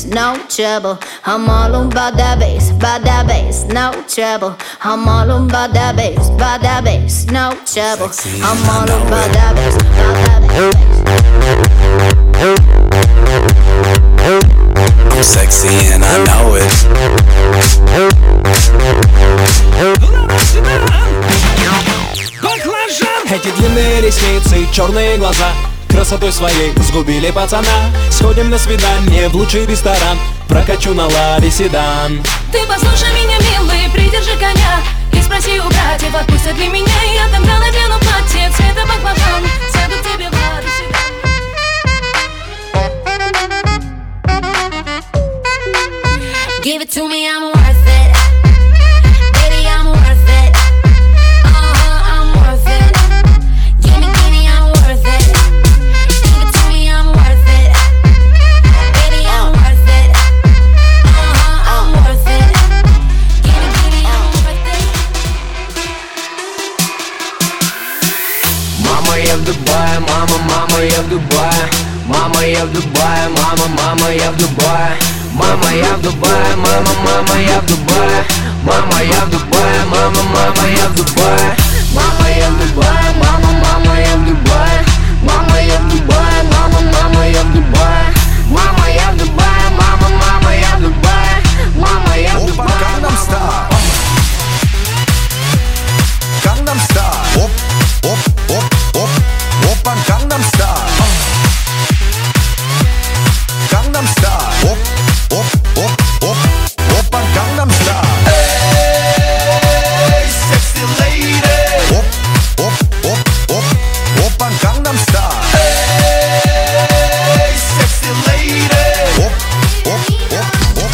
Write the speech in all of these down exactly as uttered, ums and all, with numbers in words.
no trouble. I'm all about that bass, about that bass, no trouble. I'm all about that bass, about that bass, no trouble. I'm all about that bass, about that bass. I'm sexy and I know it. Эти длинные ресницы, черные глаза красотой своей сгубили пацана. Сходим на свидание в лучший ресторан, прокачу на ладе седан. Ты послушай меня, милый, придержи коня и спроси у братьев, отпустят ли меня. Я тогда надену платье цвета баклажан, сяду к тебе в ладе седан. Give it to me, I'm worth it. Baby, I'm worth it. Uh-huh, I'm worth it. Give me, give me, I'm worth it. Give it to me, I'm worth it. Baby, I'm worth it. Uh-huh, I'm worth it. Give me, give me, I'm worth it. Мама, я в Дубае, мама, мама, я в Дубае. Мама, я в Дубае, мама, мама, я в Дубае. Мама, я в Дубае, мама, мама, я в Дубае. Мама, я в Дубае, мама, мама, я в Дубае. Мама, я в Дубае, мама, мама, я в Дубае. Мама, я в Дубае, мама, мама, я в Дубае. Мама, я в Дубае, мама, мама, я в Дубае. Мама, я в Дубае. Gangnam Style. Gangnam Style. Оп, оп, оп, оп, опа, Gangnam Style. Gangnam Style. Оп, оп, оп, оп, опа, Gangnam Style. Hey, sexy lady. Оп, оп, оп, оп, опа, Gangnam Style. Hey, sexy lady. Оп, оп, оп, оп.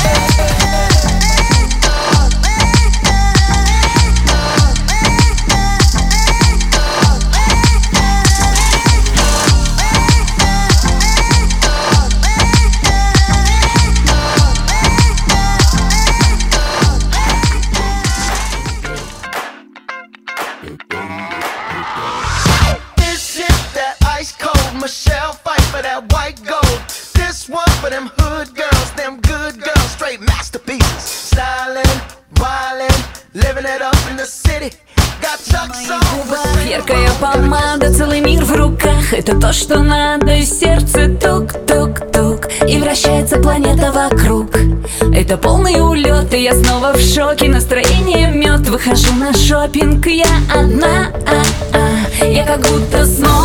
This is that ice cold Michelle fight for that white gold. This one for them hood girls, them good girls, straight masterpieces. Stylin', wildin', living it up in the city. Got Chuck's on. Яркая помада, целый мир в руках. Это то, что надо, и сердце тук-тук-тук. И вращается планета вокруг. Это полный улет, и я снова в шоке. Настроение мед, выхожу на шопинг. Я одна, а -а. Я как будто снова